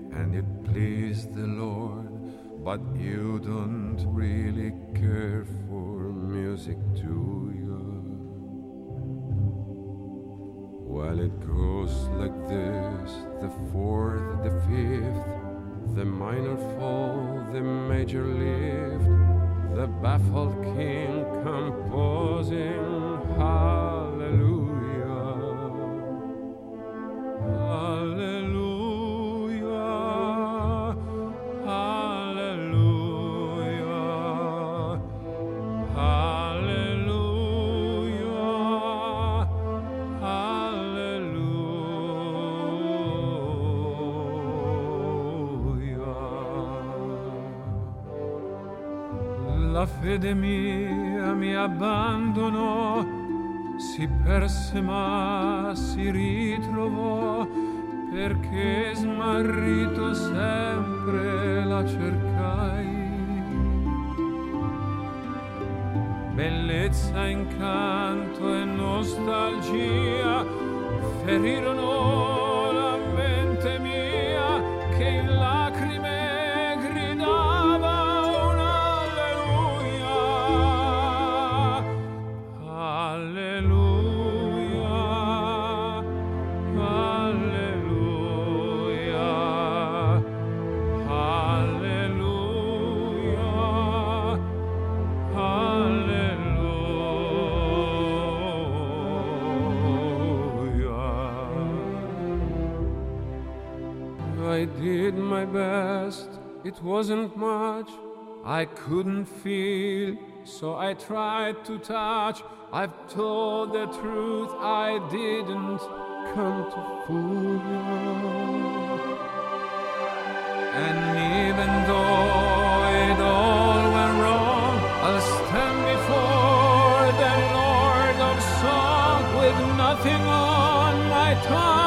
and it pleased the Lord, but you don't really care for music, do you? Well, it goes like this: the fourth, the fifth, the minor fall, the major lift, the baffled king composing hallelujah, hallelujah, hallelujah, hallelujah, hallelujah. La fede mia mi abbandonò, si perse ma si ritrovò, perché smarrito sempre la cercai. Bellezza, incanto e nostalgia ferirono la mente mia, che in lacrime gridava un alleluia, alleluia, alleluia, alleluia, alleluia. I did my best, it wasn't much. I couldn't feel, so I tried to touch. I've told the truth, I didn't come to fool you. And even though it all went wrong, I'll stand before the Lord of Song with nothing on my tongue.